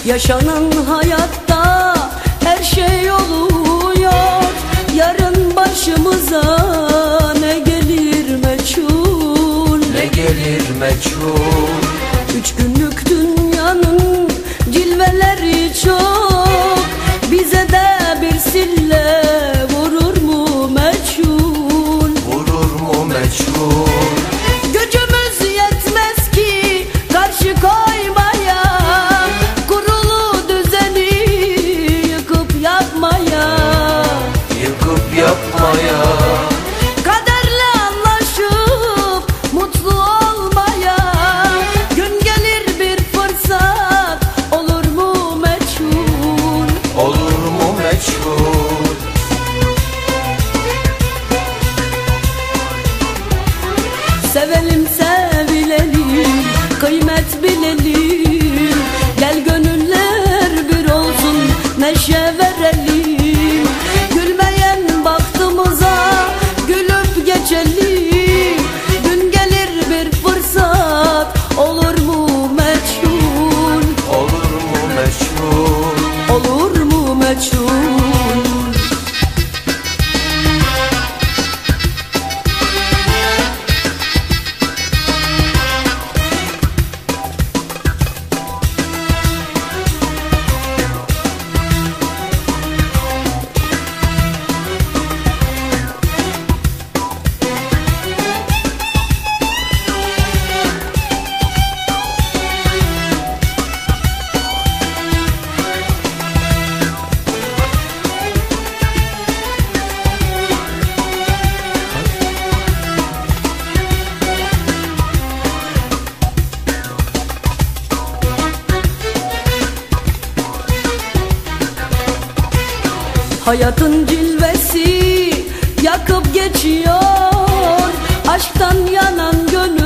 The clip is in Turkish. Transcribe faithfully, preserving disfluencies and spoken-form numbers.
Yaşanan hayatta her şey oluyor. Yarın başımıza ne gelir meçhul, ne gelir meçhul. Üç günlük dünyanın cilveleri çok, bize de bir sille vurur mu meçhul, vurur mu meçhul. Gücümüz yetmez ki karşı koymaya, kurulu düzeni yıkıp yapmaya, yıkıp yapmaya. Kaderle anlaşıp mutlu olmaya. Gün gelir bir fırsat, olur mu meçhul, olur mu meçhul. Sevelim sevilelim, kıymet bilelim. Gel gönüller bir olsun, neşe verelim. Gülmeyen baktığımıza gülüp geçelim. Gün gelir bir fırsat, olur mu meçhul, olur mu meçhul. olur mu meçhul. Hayatın cilvesi yakıp geçiyor, aşktan yanan gönül